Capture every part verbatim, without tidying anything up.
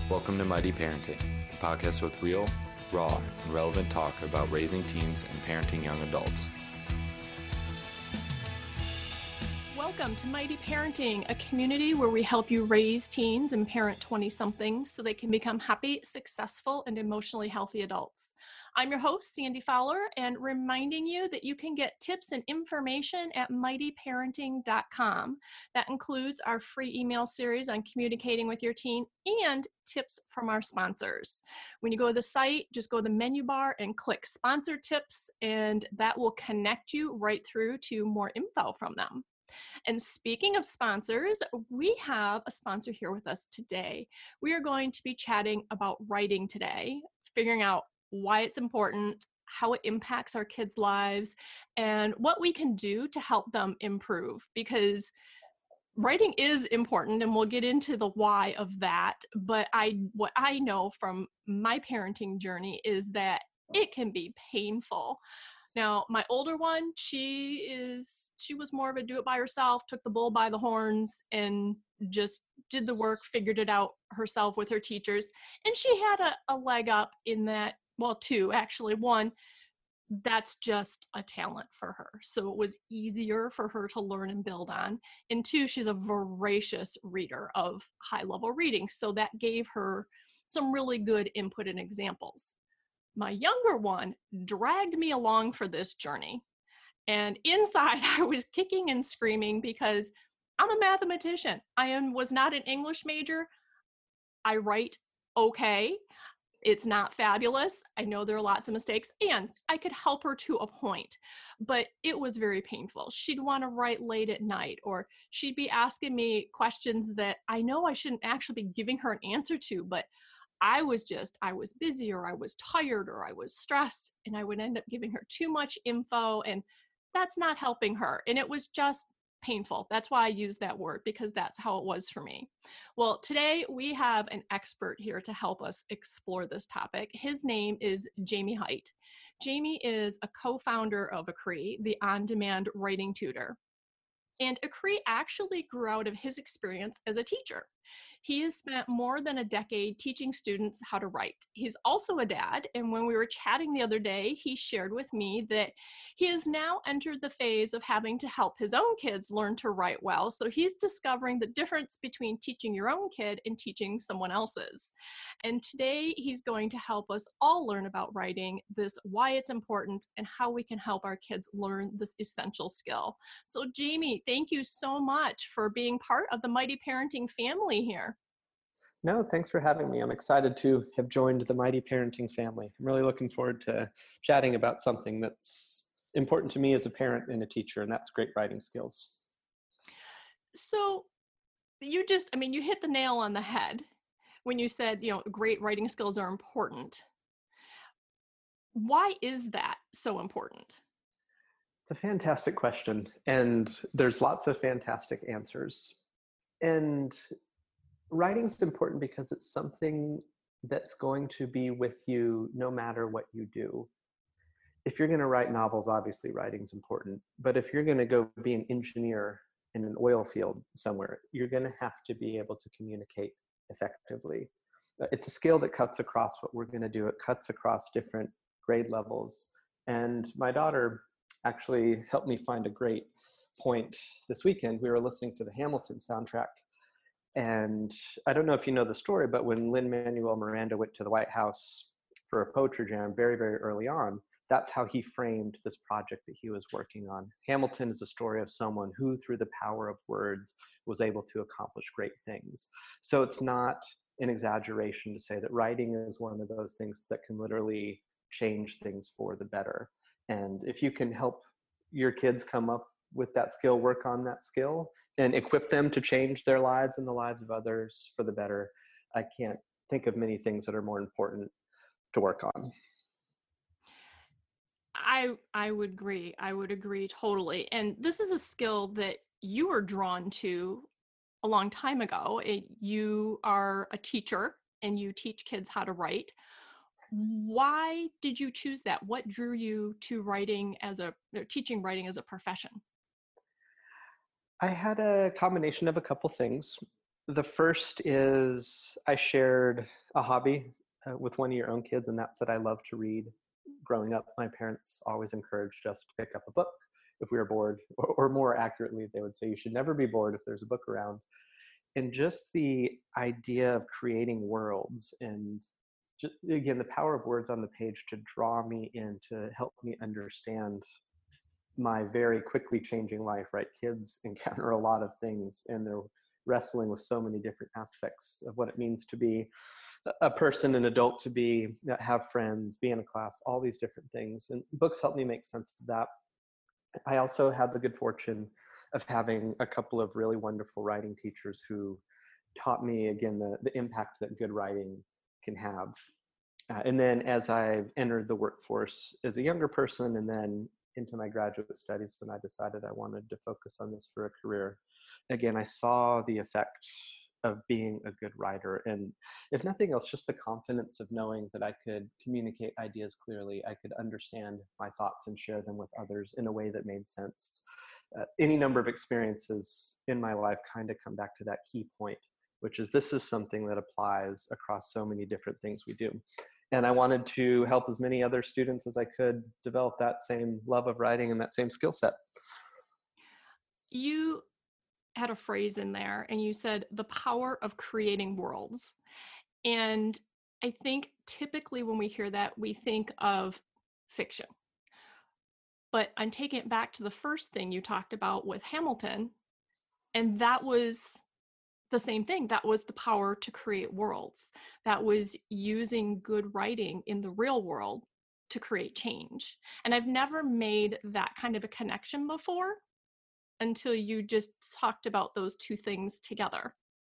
Welcome to Mighty Parenting, the podcast with real, raw, and relevant talk about raising teens and parenting young adults. Welcome to Mighty Parenting, a community where we help you raise teens and parent twenty-somethings so they can become happy, successful, and emotionally healthy adults. I'm your host, Sandy Fowler, and reminding you that you can get tips and information at mighty parenting dot com. That includes our free email series on communicating with your teen and tips from our sponsors. When you go to the site, just go to the menu bar and click Sponsor Tips, and that will connect you right through to more info from them. And speaking of sponsors, we have a sponsor here with us today. We are going to be chatting about writing today, figuring out why it's important, how it impacts our kids' lives, and what we can do to help them improve. Because writing is important, and we'll get into the why of that. But I, what I know from my parenting journey is that it can be painful. Now, my older one, she is, she was more of a do it by herself, took the bull by the horns and just did the work, figured it out herself with her teachers. And she had a, a leg up in that, well, two, actually. One, that's just a talent for her. So it was easier for her to learn and build on. And two, she's a voracious reader of high level reading. So that gave her some really good input and examples. My younger one dragged me along for this journey. And inside I was kicking and screaming because I'm a mathematician. I am, was not an English major. I write okay. It's not fabulous. I know there are lots of mistakes, and I could help her to a point, but it was very painful. She'd want to write late at night, or she'd be asking me questions that I know I shouldn't actually be giving her an answer to, but I was just, I was busy, or I was tired, or I was stressed, and I would end up giving her too much info, and that's not helping her. And it was just painful. That's why I use that word, because that's how it was for me. Well, today we have an expert here to help us explore this topic. His name is Jamie Height. Jamie is a co-founder of Acree, the on-demand writing tutor. And Acree actually grew out of his experience as a teacher. He has spent more than a decade teaching students how to write. He's also a dad, and when we were chatting the other day, he shared with me that he has now entered the phase of having to help his own kids learn to write well. So he's discovering the difference between teaching your own kid and teaching someone else's. And today he's going to help us all learn about writing, this, why it's important, and how we can help our kids learn this essential skill. So Jamie, thank you so much for being part of the Mighty Parenting family here. No, thanks for having me. I'm excited to have joined the Mighty Parenting family. I'm really looking forward to chatting about something that's important to me as a parent and a teacher, and that's great writing skills. So you just, I mean, you hit the nail on the head when you said, you know, great writing skills are important. Why is that so important? It's a fantastic question, and there's lots of fantastic answers. And writing is important because it's something that's going to be with you no matter what you do. If you're going to write novels, obviously writing is important. But if you're going to go be an engineer in an oil field somewhere, you're going to have to be able to communicate effectively. It's a skill that cuts across what we're going to do. It cuts across different grade levels. And my daughter actually helped me find a great point this weekend. We were listening to the Hamilton soundtrack. And I don't know if you know the story, but when Lin-Manuel Miranda went to the White House for a poetry jam very, very early on, that's how he framed this project that he was working on. Hamilton is a story of someone who, through the power of words, was able to accomplish great things. So it's not an exaggeration to say that writing is one of those things that can literally change things for the better. And if you can help your kids come up with that skill, work on that skill, and equip them to change their lives and the lives of others for the better, I can't think of many things that are more important to work on. I I would agree. I would agree totally. And this is a skill that you were drawn to a long time ago. It, you are a teacher and you teach kids how to write. Why did you choose that? What drew you to writing as a, or teaching writing as a profession? I had a combination of a couple things. The first is I shared a hobby uh, with one of your own kids, and that's that I love to read. Growing up, my parents always encouraged us to pick up a book if we were bored, or, or more accurately, they would say you should never be bored if there's a book around. And just the idea of creating worlds, and just, again, the power of words on the page to draw me in, to help me understand my very quickly changing life, right? Kids encounter a lot of things, and they're wrestling with so many different aspects of what it means to be a person, an adult, to be, have friends, be in a class, all these different things. And books help me make sense of that. I also had the good fortune of having a couple of really wonderful writing teachers who taught me, again, the, the impact that good writing can have. Uh, and then as I entered the workforce as a younger person, and then into my graduate studies when I decided I wanted to focus on this for a career, again, I saw the effect of being a good writer. And if nothing else, just the confidence of knowing that I could communicate ideas clearly, I could understand my thoughts and share them with others in a way that made sense. Uh, any number of experiences in my life kind of come back to that key point, which is this is something that applies across so many different things we do. And I wanted to help as many other students as I could develop that same love of writing and that same skill set. You had a phrase in there and you said the power of creating worlds. And I think typically when we hear that, we think of fiction. But I'm taking it back to the first thing you talked about with Hamilton, and that was the same thing. That was the power to create worlds. That was using good writing in the real world to create change. And I've never made that kind of a connection before until you just talked about those two things together.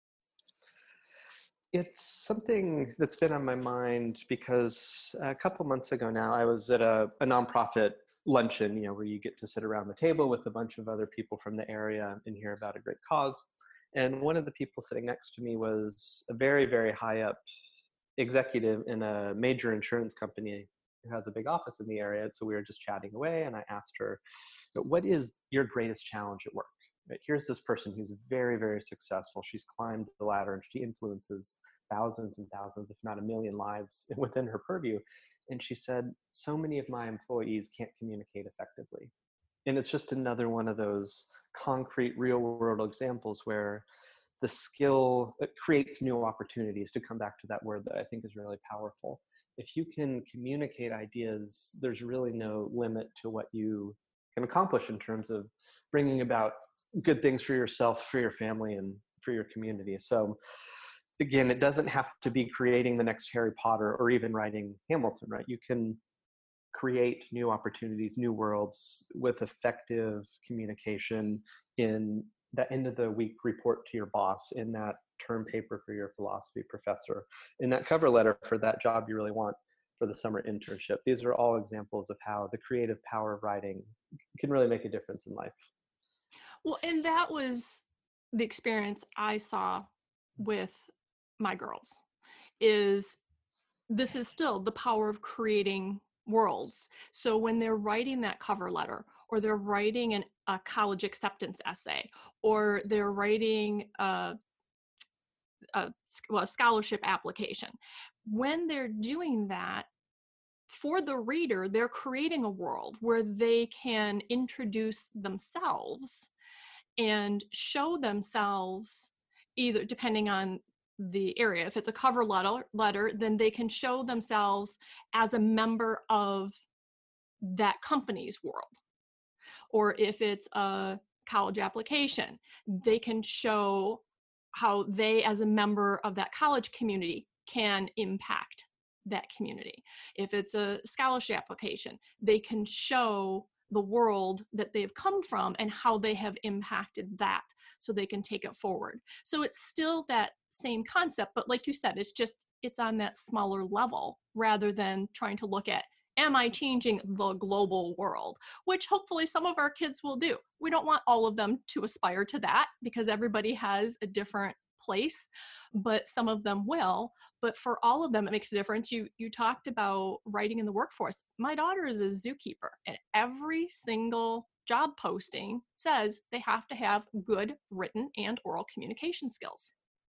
It's something that's been on my mind because a couple months ago now, I was at a, a nonprofit luncheon, you know, where you get to sit around the table with a bunch of other people from the area and hear about a great cause. And one of the people sitting next to me was a very, very high up executive in a major insurance company who has a big office in the area. So we were just chatting away, and I asked her, what is your greatest challenge at work? Right? Here's this person who's very, very successful. She's climbed the ladder and she influences thousands and thousands, if not a million lives within her purview. And she said, so many of my employees can't communicate effectively. And it's just another one of those concrete real world examples where the skill creates new opportunities, to come back to that word that I think is really powerful. If you can communicate ideas, there's really no limit to what you can accomplish in terms of bringing about good things for yourself, for your family, and for your community. So again, it doesn't have to be creating the next Harry Potter or even writing Hamilton, right? You can create new opportunities, new worlds with effective communication in that end of the week report to your boss, in that term paper for your philosophy professor, in that cover letter for that job you really want for the summer internship. These are all examples of how the creative power of writing can really make a difference in life. Well, and that was the experience I saw with my girls, is this is still the power of creating worlds. So when they're writing that cover letter, or they're writing an, a college acceptance essay, or they're writing a, a, well, a scholarship application, when they're doing that, for the reader, they're creating a world where they can introduce themselves and show themselves, either depending on the area. If it's a cover letter, letter, then they can show themselves as a member of that company's world. Or if it's a college application, they can show how they, as a member of that college community, can impact that community. If it's a scholarship application, they can show the world that they've come from and how they have impacted that, so they can take it forward. So it's still that same concept, but like you said, it's just, it's on that smaller level, rather than trying to look at, am I changing the global world? Which hopefully some of our kids will do. We don't want all of them to aspire to that, because everybody has a different place, but some of them will. But for all of them, it makes a difference. You you talked about writing in the workforce. My daughter is a zookeeper, and every single job posting says they have to have good written and oral communication skills.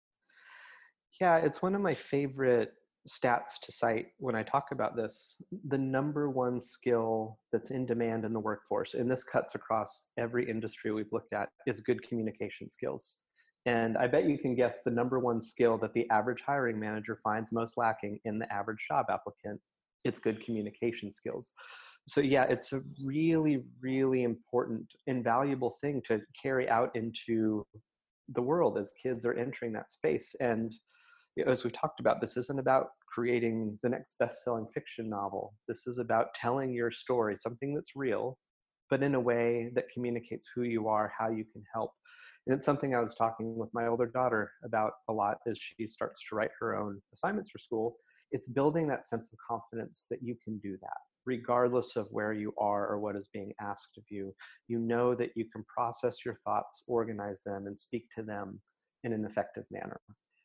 Yeah, it's one of my favorite stats to cite when I talk about this. The number one skill that's in demand in the workforce, and this cuts across every industry we've looked at, is good communication skills. And I bet you can guess the number one skill that the average hiring manager finds most lacking in the average job applicant. It's good communication skills. So yeah, it's a really, really important, invaluable thing to carry out into the world as kids are entering that space. And you know, as we talked about, this isn't about creating the next best-selling fiction novel. This is about telling your story, something that's real, but in a way that communicates who you are, how you can help. And it's something I was talking with my older daughter about a lot as she starts to write her own assignments for school. It's building that sense of confidence that you can do that, regardless of where you are or what is being asked of you. You know that you can process your thoughts, organize them, and speak to them in an effective manner.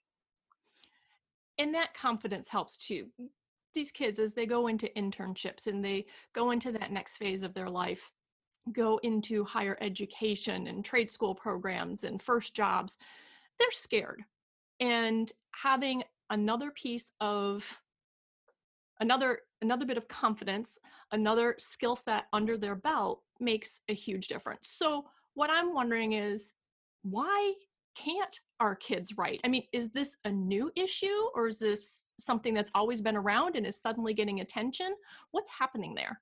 And that confidence helps too. These kids, as they go into internships and they go into that next phase of their life, go into higher education and trade school programs and first jobs, they're scared. And having another piece of another another bit of confidence, another skill set under their belt makes a huge difference. So what I'm wondering is, why can't our kids write? I mean, is this a new issue, or is this something that's always been around and is suddenly getting attention? What's happening there?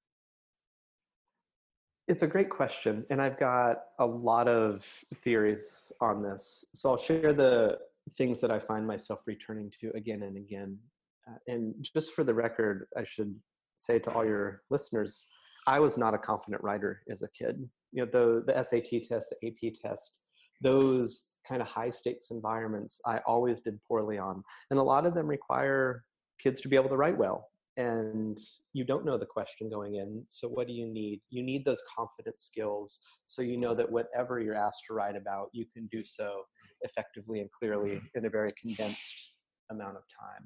It's a great question, and I've got a lot of theories on this. So I'll share the things that I find myself returning to again and again. Uh, and just for the record, I should say to all your listeners, I was not a confident writer as a kid. You know, the, the S A T test, the A P test, those kind of high stakes environments, I always did poorly on. And a lot of them require kids to be able to write well. And you don't know the question going in. So what do you need? You need those confidence skills. So you know that whatever you're asked to write about, you can do so effectively and clearly in a very condensed amount of time.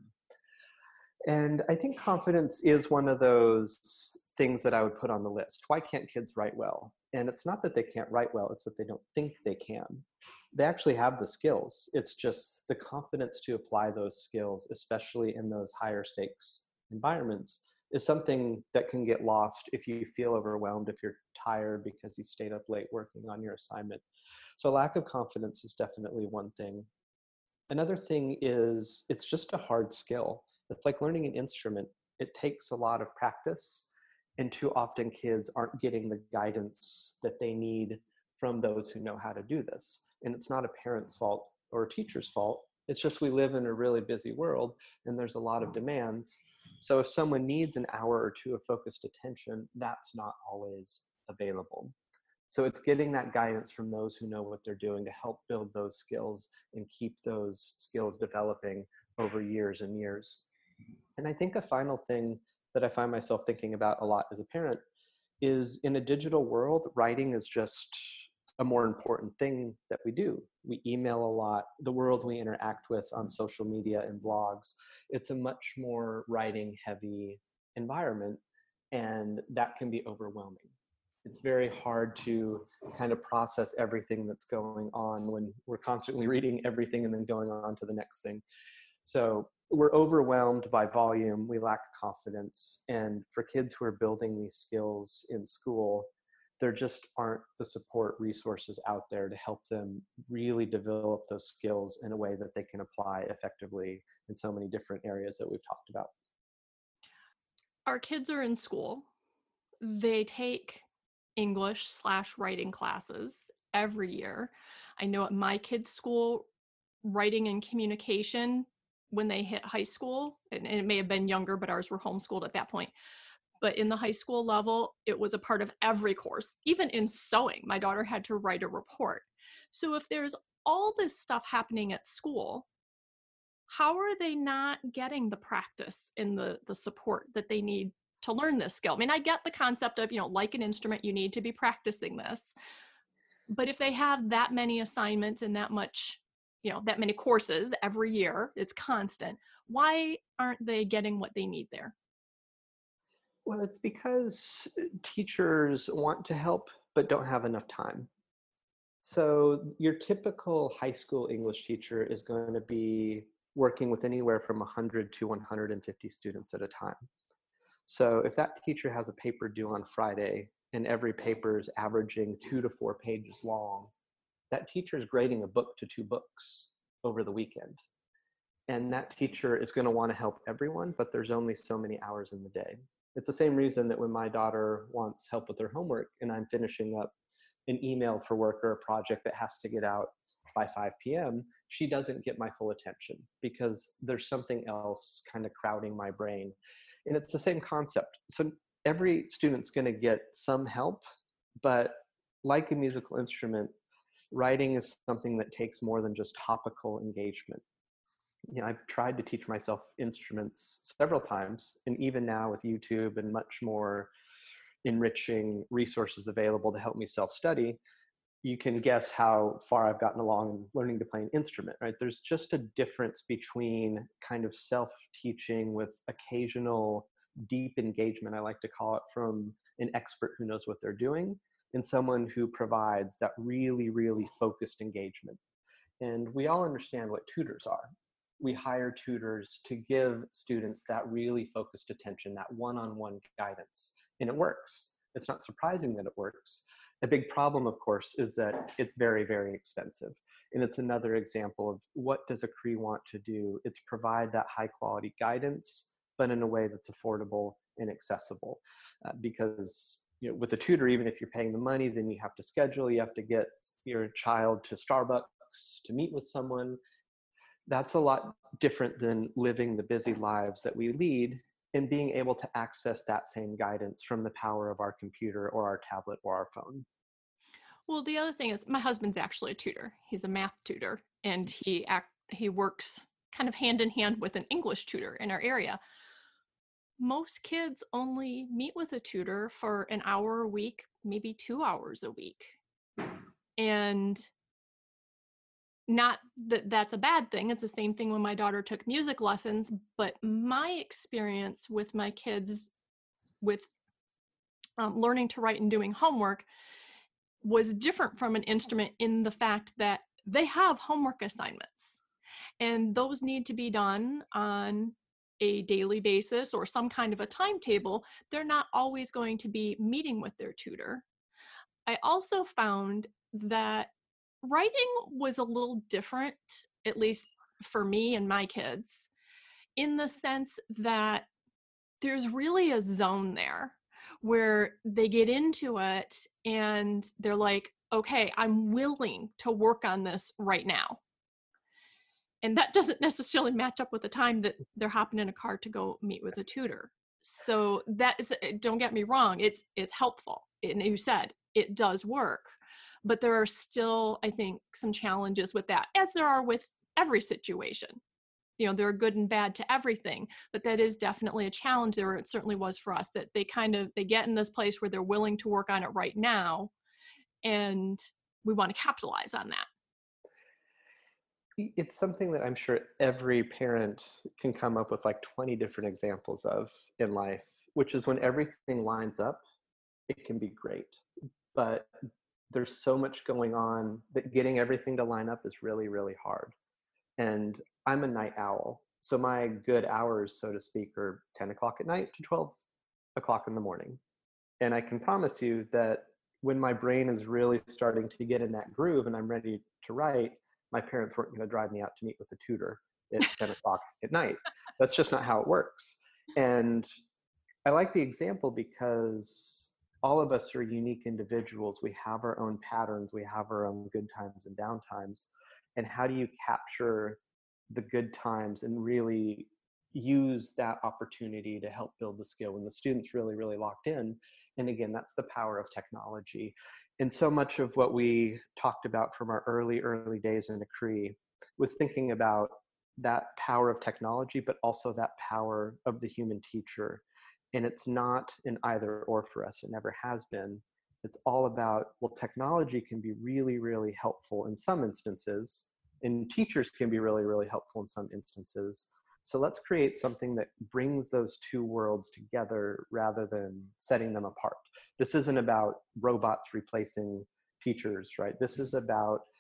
And I think confidence is one of those things that I would put on the list. Why can't kids write well? And it's not that they can't write well, it's that they don't think they can. They actually have the skills. It's just the confidence to apply those skills, especially in those higher stakes environments, is something that can get lost if you feel overwhelmed, if you're tired because you stayed up late working on your assignment. So lack of confidence is definitely one thing. Another thing is it's just a hard skill. It's like learning an instrument. It takes a lot of practice, and too often kids aren't getting the guidance that they need from those who know how to do this. And it's not a parent's fault or a teacher's fault. It's just we live in a really busy world and there's a lot of demands. So if someone needs an hour or two of focused attention, that's not always available. So it's getting that guidance from those who know what they're doing to help build those skills and keep those skills developing over years and years. And I think a final thing that I find myself thinking about a lot as a parent is, in a digital world, writing is just a more important thing that we do. We email a lot. The world we interact with on social media and blogs, it's a much more writing heavy environment, and that can be overwhelming. It's very hard to kind of process everything that's going on when we're constantly reading everything and then going on to the next thing. So we're overwhelmed by volume, we lack confidence, and for kids who are building these skills in school, there just aren't the support resources out there to help them really develop those skills in a way that they can apply effectively in so many different areas that we've talked about. Our kids are in school. They take English slash writing classes every year. I know at my kids' school, writing and communication, when they hit high school, and it may have been younger, but ours were homeschooled at that point. But in the high school level, it was a part of every course. Even in sewing, my daughter had to write a report. So if there's all this stuff happening at school, how are they not getting the practice and the, the support that they need to learn this skill? I mean, I get the concept of, you know, like an instrument, you need to be practicing this. But if they have that many assignments and that much, you know, that many courses every year, it's constant, why aren't they getting what they need there? Well, it's because teachers want to help but don't have enough time. So your typical high school English teacher is going to be working with anywhere from one hundred to one hundred fifty students at a time. So if that teacher has a paper due on Friday and every paper is averaging two to four pages long, that teacher is grading a book to two books over the weekend. And that teacher is going to want to help everyone, but there's only so many hours in the day. It's the same reason that when my daughter wants help with her homework and I'm finishing up an email for work or a project that has to get out by five p.m., she doesn't get my full attention because there's something else kind of crowding my brain. And it's the same concept. So every student's going to get some help, but like a musical instrument, writing is something that takes more than just topical engagement. You know, I've tried to teach myself instruments several times, and even now with YouTube and much more enriching resources available to help me self-study, you can guess how far I've gotten along in learning to play an instrument, right? There's just a difference between kind of self-teaching with occasional deep engagement, I like to call it, from an expert who knows what they're doing, and someone who provides that really, really focused engagement. And we all understand what tutors are. We hire tutors to give students that really focused attention, that one-on-one guidance, and it works. It's not surprising that it works. A big problem, of course, is that it's very, very expensive. And it's another example of what does a C R E want to do? It's provide that high quality guidance, but in a way that's affordable and accessible. Uh, because you know, with a tutor, even if you're paying the money, then you have to schedule, you have to get your child to Starbucks to meet with someone. That's a lot different than living the busy lives that we lead and being able to access that same guidance from the power of our computer or our tablet or our phone. Well, the other thing is my husband's actually a tutor. He's a math tutor, and he act, he works kind of hand in hand with an English tutor in our area. Most kids only meet with a tutor for an hour a week, maybe two hours a week. And not that that's a bad thing. It's the same thing when my daughter took music lessons, but my experience with my kids with um, learning to write and doing homework was different from an instrument in the fact that they have homework assignments and those need to be done on a daily basis or some kind of a timetable. They're not always going to be meeting with their tutor. I also found that writing was a little different, at least for me and my kids, in the sense that there's really a zone there where they get into it and they're like, okay, I'm willing to work on this right now. And that doesn't necessarily match up with the time that they're hopping in a car to go meet with a tutor. So that is, don't get me wrong, it's it's helpful. And you said it does work. But there are still, I think, some challenges with that, as there are with every situation. You know, there are good and bad to everything, but that is definitely a challenge there. It certainly was for us that they kind of, they get in this place where they're willing to work on it right now, and we want to capitalize on that. It's something that I'm sure every parent can come up with like twenty different examples of in life, which is when everything lines up, it can be great. But there's so much going on that getting everything to line up is really, really hard. And I'm a night owl. So my good hours, so to speak, are ten o'clock at night to twelve o'clock in the morning. And I can promise you that when my brain is really starting to get in that groove and I'm ready to write, my parents weren't going to drive me out to meet with a tutor at ten o'clock at night. That's just not how it works. And I like the example because all of us are unique individuals. We have our own patterns. We have our own good times and down times. And how do you capture the good times and really use that opportunity to help build the skill when the student's really, really locked in? And again, that's the power of technology. And so much of what we talked about from our early, early days in the C R E was thinking about that power of technology, but also that power of the human teacher. And it's not an either or for us. It never has been. It's all about, well, technology can be really, really helpful in some instances, and teachers can be really, really helpful in some instances. So let's create something that brings those two worlds together rather than setting them apart. This isn't about robots replacing teachers, right? This is about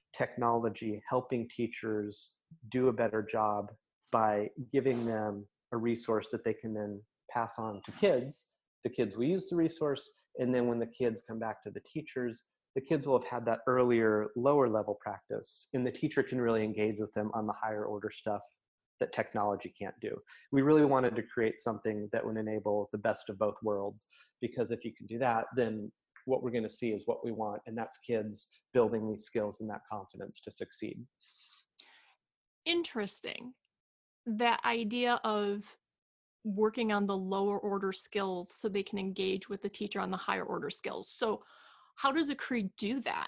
technology helping teachers do a better job by giving them a resource that they can then pass on to kids. The kids will use the resource, and then when the kids come back to the teachers, the kids will have had that earlier, lower level practice, and the teacher can really engage with them on the higher order stuff that technology can't do. We really wanted to create something that would enable the best of both worlds, because if you can do that, then what we're going to see is what we want, and that's kids building these skills and that confidence to succeed. Interesting. That idea of working on the lower order skills so they can engage with the teacher on the higher order skills. So how does a Cree do that?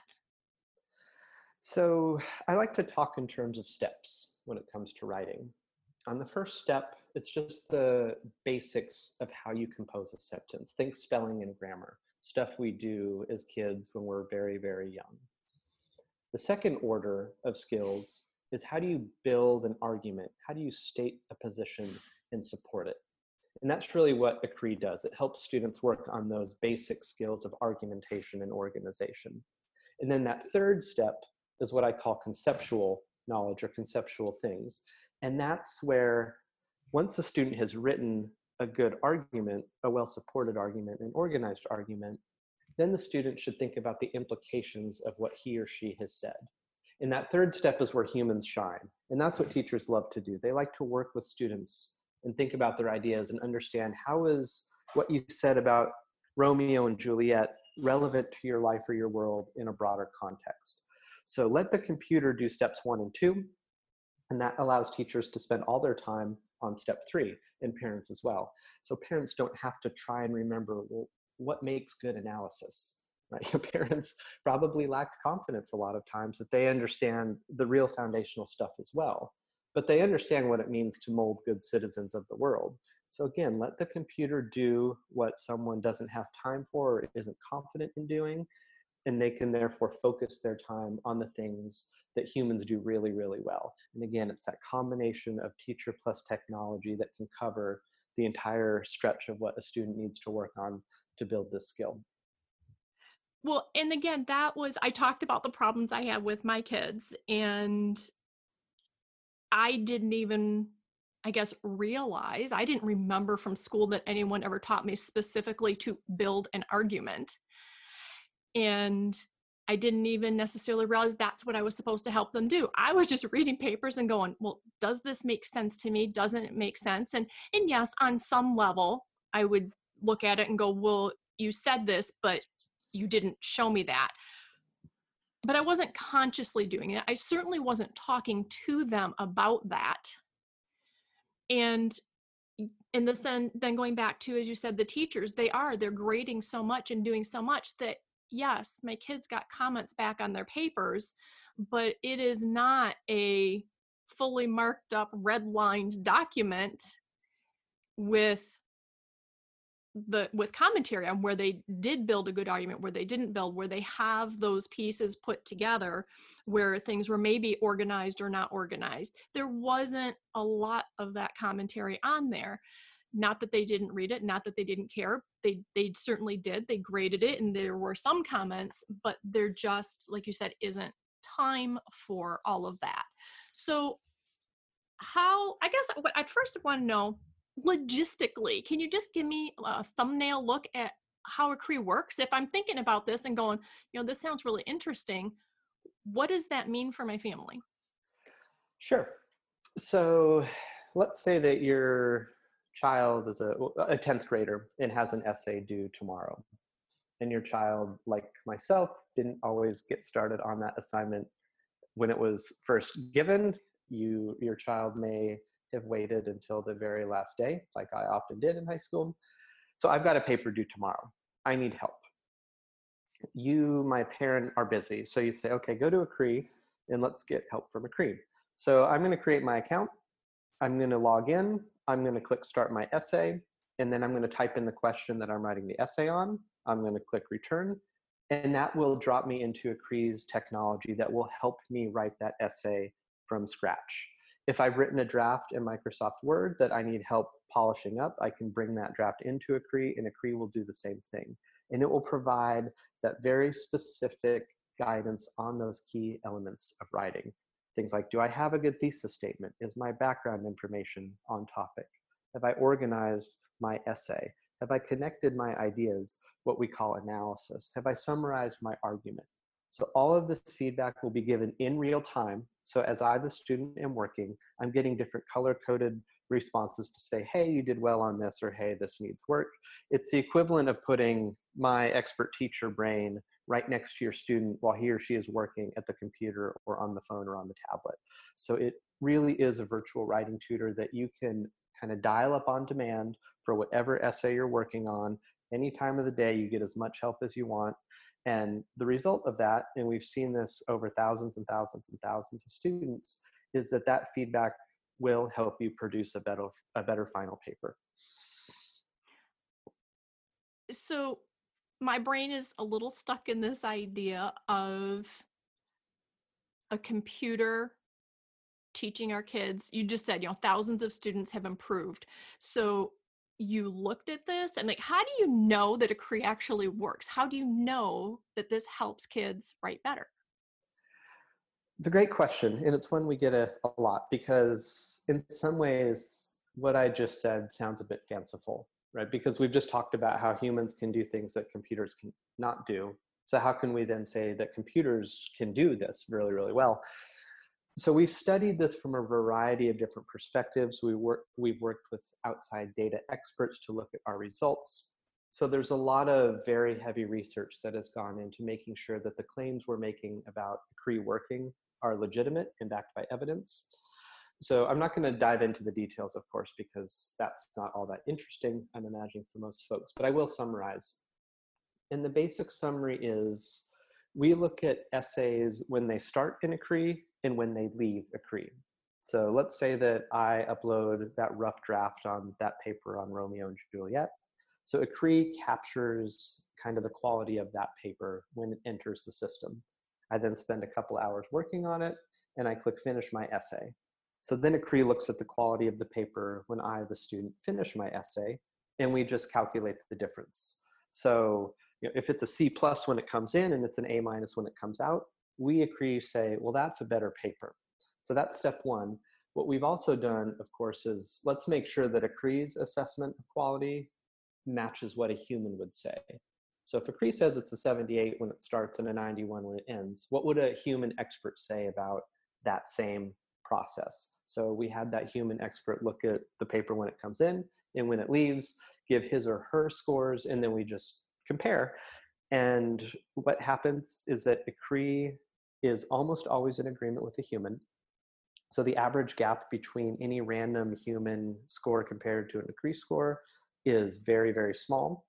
So I like to talk in terms of steps when it comes to writing. On the first step, it's just the basics of how you compose a sentence. Think spelling and grammar, stuff we do as kids when we're very, very young. The second order of skills is how do you build an argument? How do you state a position and support it? And that's really what a Cree does. It helps students work on those basic skills of argumentation and organization. And then that third step is what I call conceptual knowledge or conceptual things. And that's where once a student has written a good argument, a well-supported argument, an organized argument, then the student should think about the implications of what he or she has said. And that third step is where humans shine. And that's what teachers love to do. They like to work with students and think about their ideas and understand how is what you said about Romeo and Juliet relevant to your life or your world in a broader context. So let the computer do steps one and two, and that allows teachers to spend all their time on step three, and parents as well. So parents don't have to try and remember, well, what makes good analysis, right? Parents probably lack confidence a lot of times that they understand the real foundational stuff as well, but they understand what it means to mold good citizens of the world. So again, let the computer do what someone doesn't have time for or isn't confident in doing, and they can therefore focus their time on the things that humans do really, really well. And again, it's that combination of teacher plus technology that can cover the entire stretch of what a student needs to work on to build this skill. Well, and again, that was, I talked about the problems I had with my kids, and I didn't even, I guess, realize, I didn't remember from school that anyone ever taught me specifically to build an argument. And I didn't even necessarily realize that's what I was supposed to help them do. I was just reading papers and going, well, does this make sense to me? Doesn't it make sense? And, and yes, on some level, I would look at it and go, well, you said this, but you didn't show me that. But I wasn't consciously doing it. I certainly wasn't talking to them about that. And in this then, then going back to, as you said, the teachers, they are, they're grading so much and doing so much that, yes, my kids got comments back on their papers, but it is not a fully marked up, redlined document with the with commentary on where they did build a good argument, where they didn't build, where they have those pieces put together, where things were maybe organized or not organized. There wasn't a lot of that commentary on there. Not that they didn't read it, not that they didn't care. They they certainly did. They graded it, and there were some comments, but there just, like you said, isn't time for all of that. So how, I guess what I first want to know, logistically, can you just give me a thumbnail look at how a Cree works? If I'm thinking about this and going, you know, this sounds really interesting, what does that mean for my family? Sure. So let's say that your child is a, a tenth grader and has an essay due tomorrow. And your child, like myself, didn't always get started on that assignment when it was first given. You, your child may have waited until the very last day, like I often did in high school. So I've got a paper due tomorrow. I need help. You, my parent, are busy. So you say, okay, go to a Cree and let's get help from a Cree. So I'm going to create my account. I'm going to log in. I'm going to click start my essay. And then I'm going to type in the question that I'm writing the essay on. I'm going to click return. And that will drop me into a Cree's technology that will help me write that essay from scratch. If I've written a draft in Microsoft Word that I need help polishing up, I can bring that draft into a Cree, and a Cree will do the same thing. And it will provide that very specific guidance on those key elements of writing. Things like, do I have a good thesis statement? Is my background information on topic? Have I organized my essay? Have I connected my ideas, what we call analysis? Have I summarized my argument? So all of this feedback will be given in real time. So as I, the student, am working, I'm getting different color-coded responses to say, hey, you did well on this, or hey, this needs work. It's the equivalent of putting my expert teacher brain right next to your student while he or she is working at the computer or on the phone or on the tablet. So it really is a virtual writing tutor that you can kind of dial up on demand for whatever essay you're working on. Any time of the day, you get as much help as you want. And the result of that, and we've seen this over thousands and thousands and thousands of students, is that that feedback will help you produce a better, a better final paper. So my brain is a little stuck in this idea of a computer teaching our kids. You just said, you know, thousands of students have improved. So you looked at this and like, how do you know that a Cree actually works? How do you know that this helps kids write better? It's a great question, and it's one we get a, a lot, because in some ways, what I just said sounds a bit fanciful, right? Because we've just talked about how humans can do things that computers can not do. So how can we then say that computers can do this really, really well? So we've studied this from a variety of different perspectives. We work, we've worked with outside data experts to look at our results. So there's a lot of very heavy research that has gone into making sure that the claims we're making about Cree working are legitimate and backed by evidence. So I'm not going to dive into the details, of course, because that's not all that interesting, I'm imagining, for most folks, but I will summarize. And the basic summary is, we look at essays when they start in a Cree and when they leave a Cree. So let's say that I upload that rough draft on that paper on Romeo and Juliet. So a Cree captures kind of the quality of that paper when it enters the system. I then spend a couple hours working on it, and I click finish my essay. So then a Cree looks at the quality of the paper when I, the student, finish my essay, and we just calculate the difference. So you know, if it's a C plus when it comes in and it's an A minus when it comes out, we a Cree say, well, that's a better paper. So that's step one. What we've also done, of course, is let's make sure that a Cree's assessment of quality matches what a human would say. So if a Cree says it's a seventy-eight when it starts and a ninety-one when it ends, what would a human expert say about that same process? So we had that human expert look at the paper when it comes in and when it leaves, give his or her scores, and then we just compare. And what happens is that a Cree is almost always in agreement with a human. So the average gap between any random human score compared to a Cree score is very, very small.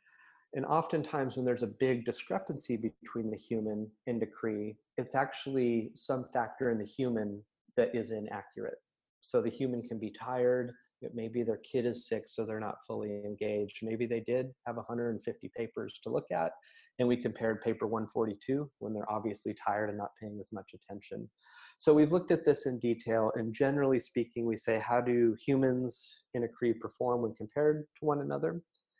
And oftentimes when there's a big discrepancy between the human and a Cree, it's actually some factor in the human that is inaccurate. So the human can be tired, maybe their kid is sick, so they're not fully engaged. Maybe they did have one hundred fifty papers to look at, and we compared paper one forty-two when they're obviously tired and not paying as much attention. So we've looked at this in detail, and generally speaking, we say, how do humans in a Cree perform when compared to one another?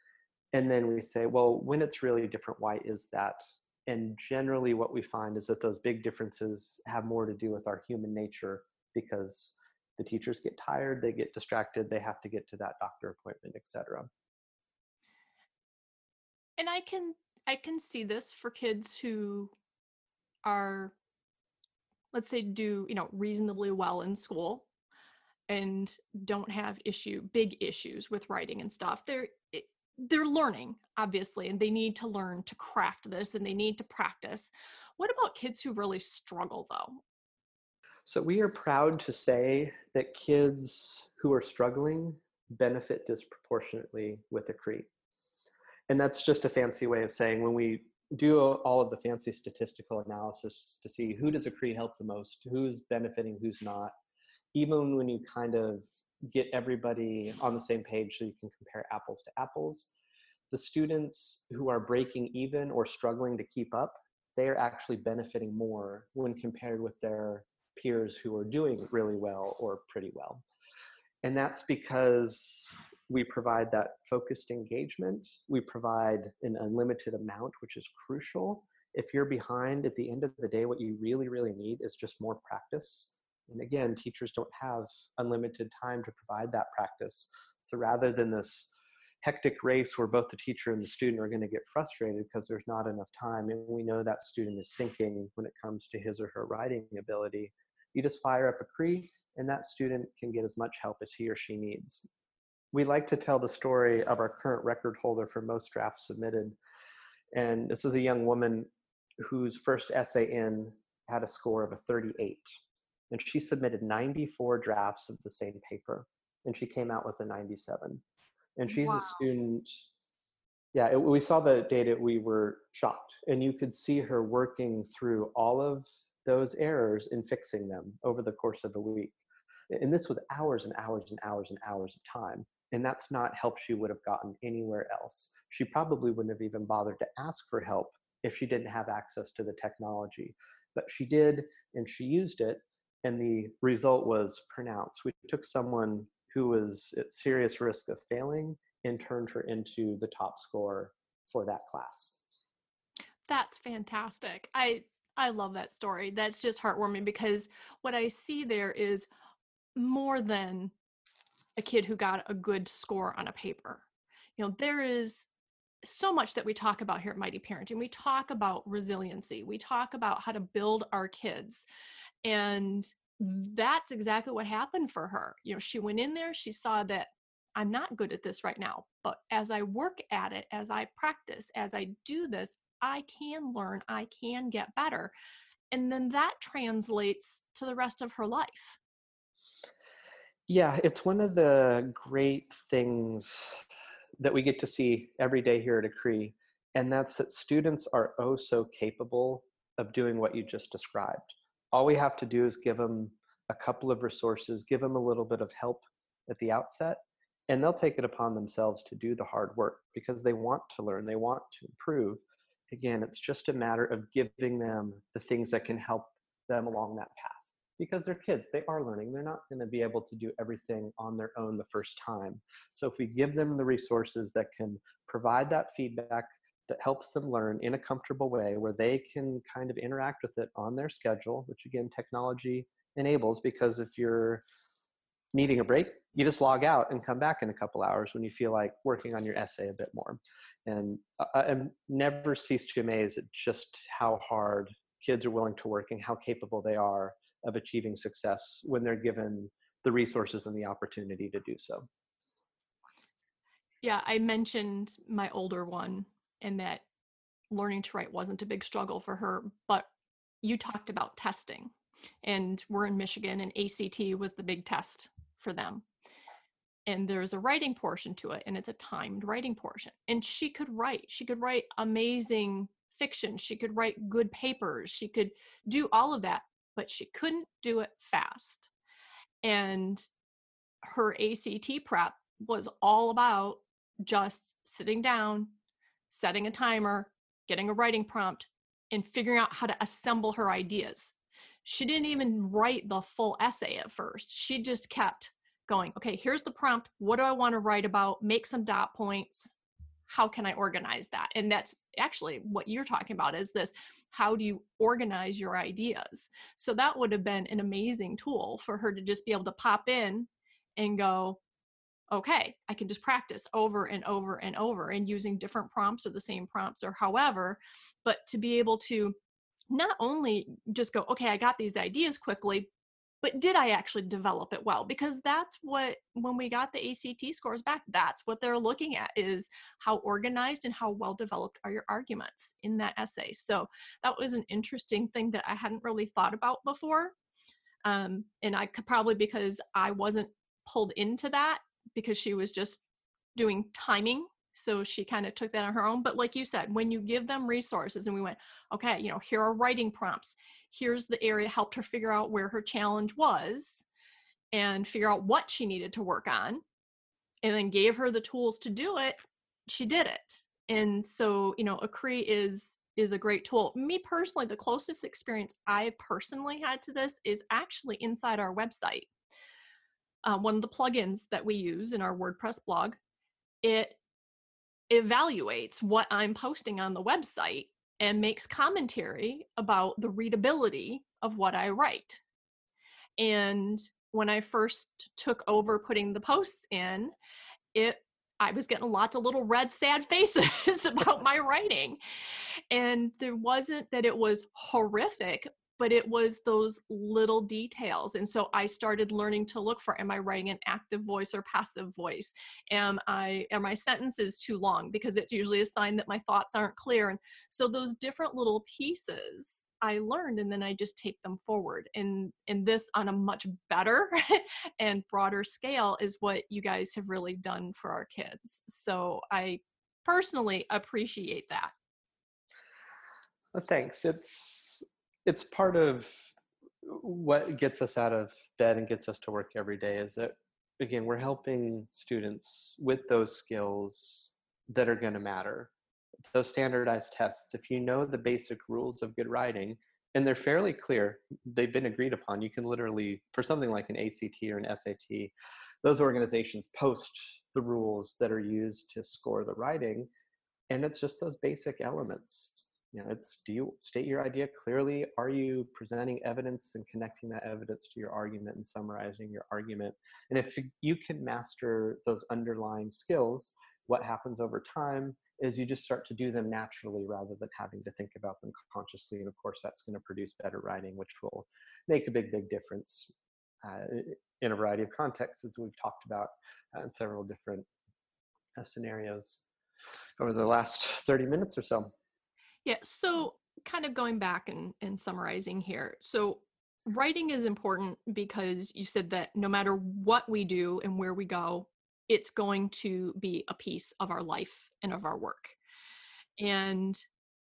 And then we say, well, when it's really different, why is that? And generally what we find is that those big differences have more to do with our human nature, because the teachers get tired, they get distracted, they have to get to that doctor appointment, et cetera. And I can I can see this for kids who are, let's say, do, you know, reasonably well in school and don't have issue, big issues with writing and stuff. They're they're learning, obviously, and they need to learn to craft this and they need to practice. What about kids who really struggle, though? So we are proud to say that kids who are struggling benefit disproportionately with a Cree. And that's just a fancy way of saying when we do all of the fancy statistical analysis to see who does a Cree help the most, who's benefiting, who's not, even when you kind of get everybody on the same page so you can compare apples to apples, the students who are breaking even or struggling to keep up, they are actually benefiting more when compared with their peers who are doing really well or pretty well. And that's because we provide that focused engagement. We provide an unlimited amount, which is crucial. If you're behind, at the end of the day, what you really, really need is just more practice. And again, teachers don't have unlimited time to provide that practice. So rather than this hectic race where both the teacher and the student are going to get frustrated because there's not enough time, and we know that student is sinking when it comes to his or her writing ability, you just fire up a C R E and that student can get as much help as he or she needs. We like to tell the story of our current record holder for most drafts submitted. And this is a young woman whose first essay in had a score of a thirty-eight. And she submitted ninety-four drafts of the same paper, and she came out with a ninety-seven. And she's wow. a student, yeah, it, we saw the data, we were shocked. And you could see her working through all of those errors and fixing them over the course of a week. And this was hours and hours and hours and hours of time. And that's not help she would have gotten anywhere else. She probably wouldn't have even bothered to ask for help if she didn't have access to the technology. But she did, and she used it, and the result was pronounced. We took someone who was at serious risk of failing and turned her into the top scorer for that class. That's fantastic. I I love that story. That's just heartwarming, because what I see there is more than a kid who got a good score on a paper. You know, there is so much that we talk about here at Mighty Parenting. We talk about resiliency. We talk about how to build our kids. And that's exactly what happened for her. You know, she went in there, she saw that I'm not good at this right now, but as I work at it, as I practice, as I do this, I can learn, I can get better. And then that translates to the rest of her life. Yeah, it's one of the great things that we get to see every day here at A C R E, and that's that students are oh so capable of doing what you just described. All we have to do is give them a couple of resources, give them a little bit of help at the outset, and they'll take it upon themselves to do the hard work because they want to learn, they want to improve. Again, it's just a matter of giving them the things that can help them along that path. Because they're kids, they are learning. They're not going to be able to do everything on their own the first time. So if we give them the resources that can provide that feedback that helps them learn in a comfortable way where they can kind of interact with it on their schedule, which again, technology enables, because if you're needing a break, you just log out and come back in a couple hours when you feel like working on your essay a bit more. And I, I never cease to amaze at just how hard kids are willing to work and how capable they are of achieving success when they're given the resources and the opportunity to do so. Yeah, I mentioned my older one and that learning to write wasn't a big struggle for her, but you talked about testing, and we're in Michigan and A C T was the big test for them. And there's a writing portion to it, and it's a timed writing portion. And she could write, she could write amazing fiction. She could write good papers. She could do all of that, but she couldn't do it fast. And her A C T prep was all about just sitting down, setting a timer, getting a writing prompt, and figuring out how to assemble her ideas. She didn't even write the full essay at first. She just kept going, okay, here's the prompt. What do I want to write about? Make some dot points. How can I organize that? And that's actually what you're talking about, is this, how do you organize your ideas? So that would have been an amazing tool for her to just be able to pop in and go, okay, I can just practice over and over and over, and using different prompts or the same prompts or however, but to be able to not only just go, okay, I got these ideas quickly, but did I actually develop it well? Because that's what, when we got the A C T scores back, that's what they're looking at, is how organized and how well developed are your arguments in that essay. So that was an interesting thing that I hadn't really thought about before. Um, and I could probably, because I wasn't pulled into that, because she was just doing timing. So she kind of took that on her own. But like you said, when you give them resources, and we went, okay, you know, here are writing prompts. Here's the area, helped her figure out where her challenge was and figure out what she needed to work on, and then gave her the tools to do it. She did it. And so, you know, A C R E is, is a great tool. Me personally, the closest experience I personally had to this is actually inside our website. Uh, one of the plugins that we use in our WordPress blog, it evaluates what I'm posting on the website, and makes commentary about the readability of what I write. And when I first took over putting the posts in, it I was getting lots of little red, sad faces about my writing. And there wasn't that it was horrific, but it was those little details. And so I started learning to look for, am I writing an active voice or passive voice? Am I, are my sentences too long? Because it's usually a sign that my thoughts aren't clear. And so those different little pieces I learned, and then I just take them forward. And, and this on a much better and broader scale is what you guys have really done for our kids. So I personally appreciate that. Well, thanks. It's it's part of what gets us out of bed and gets us to work every day, is that, again, we're helping students with those skills that are going to matter. Those standardized tests, if you know the basic rules of good writing, and they're fairly clear, they've been agreed upon, you can literally, for something like an A C T or an S A T, those organizations post the rules that are used to score the writing, and it's just those basic elements. You know, it's, do you state your idea clearly? Are you presenting evidence and connecting that evidence to your argument and summarizing your argument? And if you can master those underlying skills, what happens over time is you just start to do them naturally rather than having to think about them consciously. And of course, that's going to produce better writing, which will make a big, big difference uh, in a variety of contexts, as we've talked about uh, in several different uh, scenarios over the last thirty minutes or so. Yeah, so kind of going back and, and summarizing here. So writing is important because you said that no matter what we do and where we go, it's going to be a piece of our life and of our work. And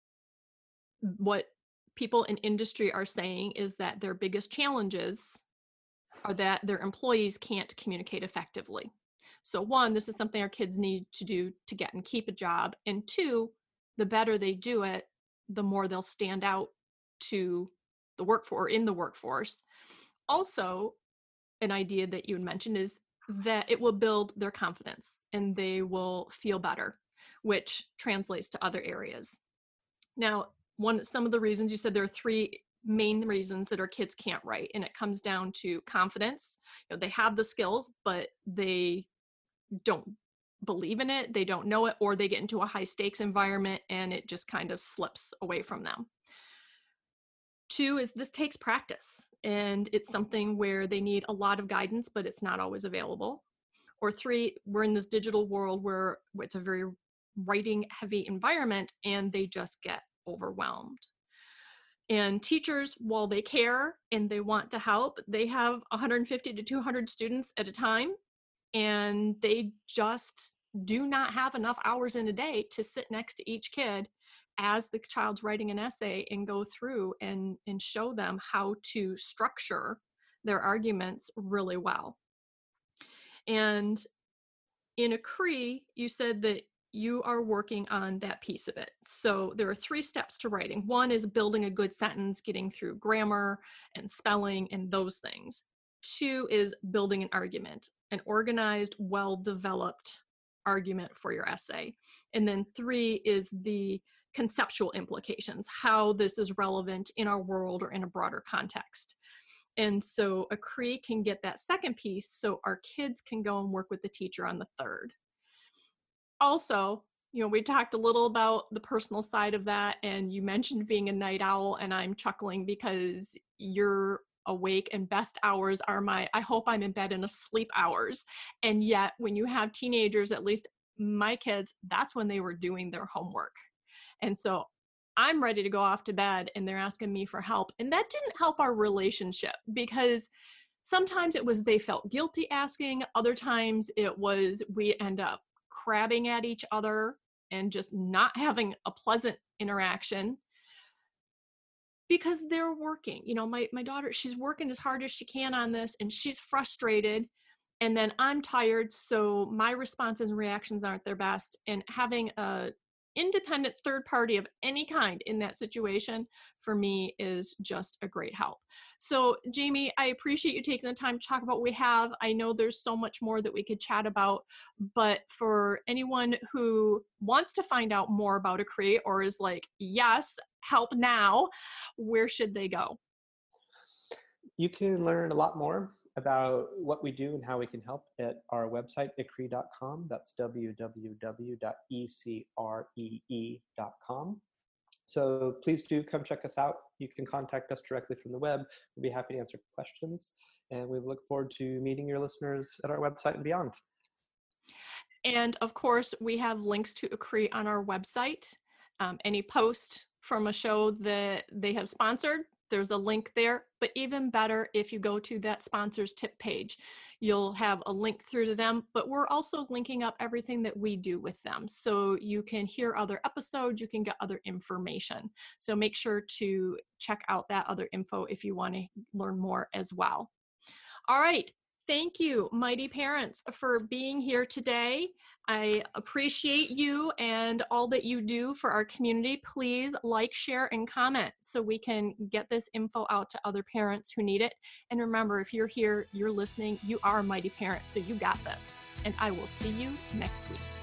what people in industry are saying is that their biggest challenges are that their employees can't communicate effectively. So one, this is something our kids need to do to get and keep a job. And two, the better they do it, the more they'll stand out to the workforce or in the workforce. Also, an idea that you had mentioned is that it will build their confidence and they will feel better, which translates to other areas. Now, one, some of the reasons you said there are three main reasons that our kids can't write, and it comes down to confidence. You know, they have the skills, but they don't believe in it, they don't know it, or they get into a high stakes environment and it just kind of slips away from them. Two is this takes practice, and it's something where they need a lot of guidance, but it's not always available. Or three, we're in this digital world where it's a very writing heavy environment and they just get overwhelmed. And teachers, while they care and they want to help, they have one hundred fifty to two hundred students at a time, and they just do not have enough hours in a day to sit next to each kid as the child's writing an essay and go through and, and show them how to structure their arguments really well. And in A C R I, you said that you are working on that piece of it. So there are three steps to writing. One is building a good sentence, getting through grammar and spelling and those things. Two is building an argument, an organized, well-developed argument for your essay. And then three is the conceptual implications, how this is relevant in our world or in a broader context. And so A C R I can get that second piece so our kids can go and work with the teacher on the third. Also, you know, we talked a little about the personal side of that, and you mentioned being a night owl, and I'm chuckling because you're awake and best hours are my, I hope I'm in bed in a sleep hours. And yet when you have teenagers, at least my kids, that's when they were doing their homework. And so I'm ready to go off to bed and they're asking me for help. And that didn't help our relationship, because sometimes it was they felt guilty asking. Other times it was we end up crabbing at each other and just not having a pleasant interaction because they're working. You know, my, my daughter, she's working as hard as she can on this and she's frustrated. And then I'm tired, so my responses and reactions aren't their best. And having a independent third party of any kind in that situation for me is just a great help. So Jamie, I appreciate you taking the time to talk about what we have. I know there's so much more that we could chat about, but for anyone who wants to find out more about A C R I or is like, yes, help now, where should they go? You can learn a lot more about what we do and how we can help at our website, I C R E dot com. That's w w w dot e c r e e dot com. So please do come check us out. You can contact us directly from the web. We'll be happy to answer questions. And we look forward to meeting your listeners at our website and beyond. And of course, we have links to I C R E on our website. Um, any post from a show that they have sponsored, there's a link there. But even better, if you go to that sponsors tip page, you'll have a link through to them. But we're also linking up everything that we do with them. So you can hear other episodes, you can get other information. So make sure to check out that other info if you want to learn more as well. All right. Thank you, Mighty Parents, for being here today. I appreciate you and all that you do for our community. Please like, share, and comment so we can get this info out to other parents who need it. And remember, if you're here, you're listening, you are a Mighty Parent, so you got this. And I will see you next week.